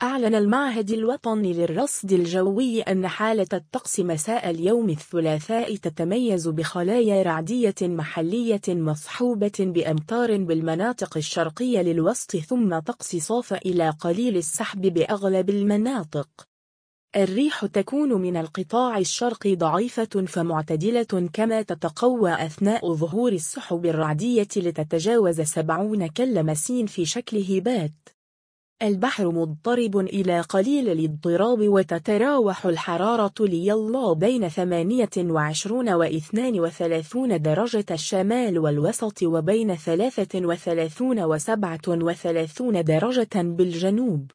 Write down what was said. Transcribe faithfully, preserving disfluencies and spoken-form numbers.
أعلن المعهد الوطني للرصد الجوي أن حالة الطقس مساء اليوم الثلاثاء تتميز بخلايا رعدية محلية مصحوبة بأمطار بالمناطق الشرقية للوسط، ثم طقس صاف إلى قليل السحب بأغلب المناطق. الريح تكون من القطاع الشرقي ضعيفة فمعتدلة، كما تتقوى أثناء ظهور السحب الرعدية لتتجاوز سبعين كيلومترا في شكل هبات. البحر مضطرب إلى قليل الاضطراب، وتتراوح الحرارة ليلا بين ثمانية وعشرين واثنين وثلاثين درجة الشمال والوسط، وبين ثلاثة وثلاثين وسبعة وثلاثين درجة بالجنوب.